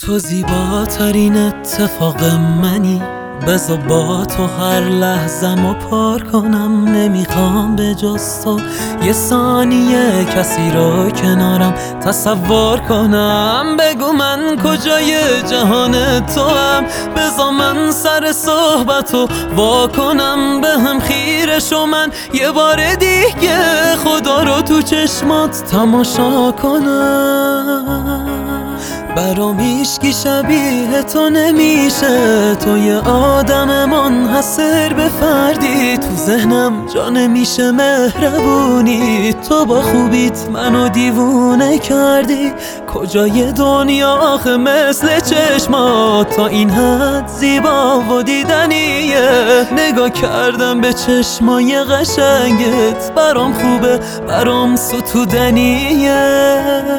تو زیباترین اتفاق منی، بذار با تو هر لحظه‌مو پر کنم. نمیخوام به جز تو یه ثانیه کسی رو کنارم تصور کنم. بگو من کجای جهان تو هم، بذار من سر صحبتو وا کنم. به هم خیره شو، من یه بار دیگه خدا رو تو چشمات تماشا کنم. برام هیچکی شبیه تو نمیشه، تو یه آدم منحصر به فردی. تو ذهنم جا نمیشه مهربونی، تو با خوبیت منو دیوونه کردی. کجای دنیا آخه مثل چشمات تا این حد زیبا و دیدنیه. نگاه کردم به چشمای قشنگت، برام خوبه برام ستودنیه.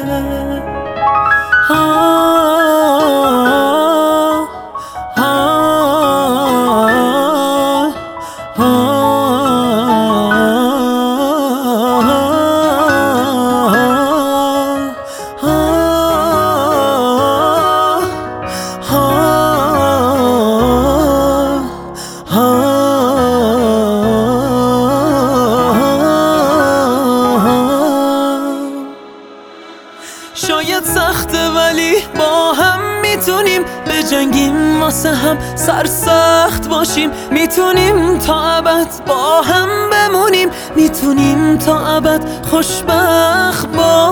شاید سخته ولی با هم میتونیم بجنگیم، واسه هم سرسخت باشیم. میتونیم تا ابد با هم بمونیم، میتونیم تا ابد خوشبخت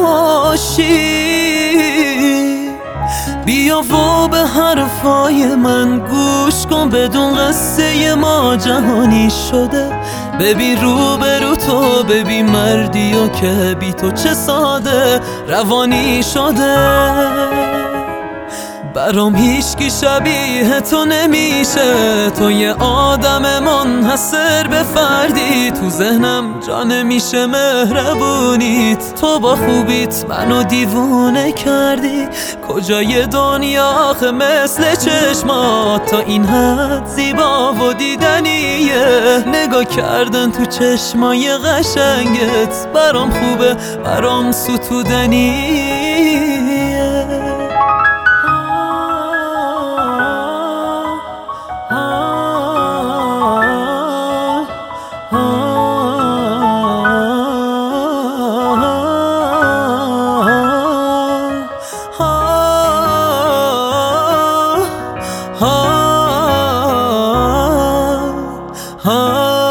باشیم. بیا و به حرفای من گوش کن، بدون قصه ما جهانی شده. ببین رو تو، ببین مردی و که بی تو چه ساده روانی شده. برام هیچکی شبیه تو نمیشه، تو یه آدم منحصر به فردی. تو ذهنم جا نمیشه مهربونیت، تو با خوبیت منو دیوونه کردی. کجای دنیا آخه مثل چشمات تا این حد زیبا و دیدنیه. نگاه کردن تو چشمای قشنگت، برام خوبه برام ستودنیه. ها